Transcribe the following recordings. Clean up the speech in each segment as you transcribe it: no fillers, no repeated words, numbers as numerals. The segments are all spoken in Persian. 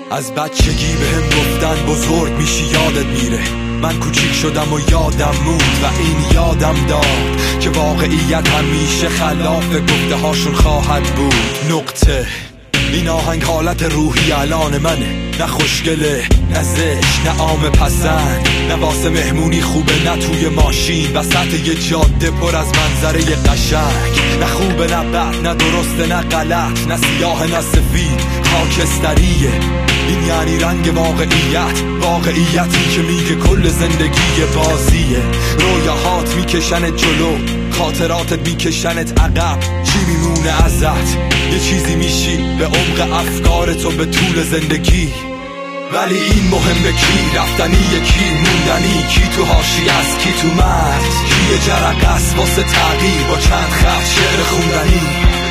از بچگی بهم گفتن بزرگ میشی یادت میره. من کوچیک شدم و یادم موند و این یادم داد که واقعیت همیشه خلاف گفته هاشون خواهد بود. نقطه. این آهنگ حالت روحی الان منه، نه خوشگله نه زشت نه عام پسند، نه واسه مهمونی خوبه نه توی ماشین وسط یه جاده پر از منظره قشنگ، نه خوبه نه بد نه درسته نه غلط، نه سیاه نه سفید خاکستریه. این یعنی رنگ واقعیت، واقعیتی که میگه کل زندگی بازیه. رویاهات میکشنت جلو، خاطراتت میکشنت عقب، چی میمونه ازت؟ یه چیزی میشی به عمق افکارتو به طول زندگی. ولی این مهمه کی رفتنیه کی موندنی، کی تو حاشیه است کی تو مرز، کی یه جرقه است واسه تغییر با چند خط شعر خوندنی.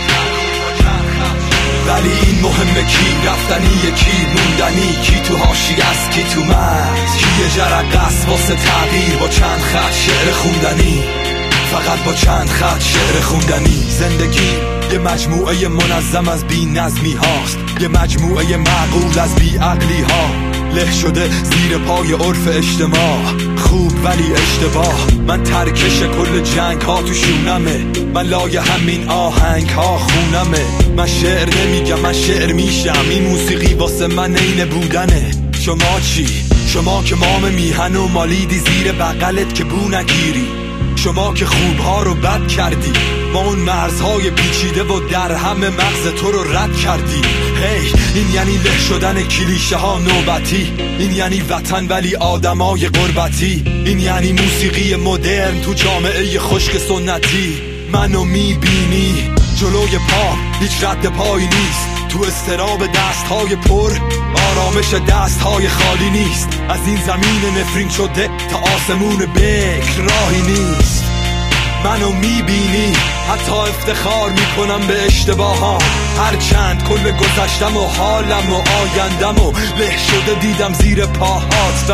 ولی این مهمه کی رفتنیه کی موندنی، کی تو حاشیه است کی تو مرز، کی یه جرقه است واسه تغییر با چند خط شعر خوندنی. فقط با چند خط شعر خوندنی. زندگی یه مجموعه منظم از بی نظمی هاست، یه مجموعه معقول از بی عقلی ها، له شده زیر پای عرف اجتماع. خوب ولی اشتباه. من ترکش کل جنگ ها تو شونمه، من لای همین آهنگ ها خونمه. من شعر نمیگم من شعر میشم، این موسیقی واسه من عین بودنه. شما چی؟ شما که مام میهن و مالیدی زیر بغلت که بو نگیری، شما که خوبها رو بد کردی، ما اون مرزهای پیچیده و در همه مغز تو رو رد کردی. هی این یعنی له شدن کلیشه ها نوبتی، این یعنی وطن ولی آدمای غربتی، این یعنی موسیقی مدرن تو جامعه خشک سنتی. منو میبینی جلوی پا هیچ رد پایی نیست، تو استراب دستهای پر آرامش دستهای خالی نیست. از این زمین نفرین شده تا آسمون بکر راهی نیست. منو میبینی حتی افتخار میکنم به اشتباهام، هرچند کل گذشتم و حالم و آیندم و له شده دیدم زیر پاهات.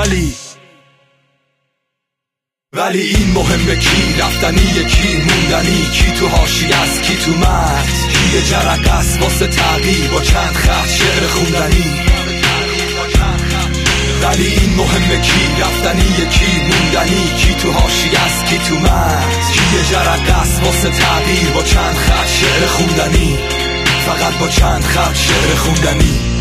ولی این مهمه کی رفتنیه کی موندنی، کی تو حاشیه است کی تو مرز، کی یه جرقه است واسه تغییر با چند خط شعر خوندنی. ولی این مهمه کی رفتنیه کی موندنی، کی تو حاشیه است کی تو مرز، کی یه جرقه است واسه تغییر با چند خط شعر خوندنی. فقط با چند خط شعر خوندنی.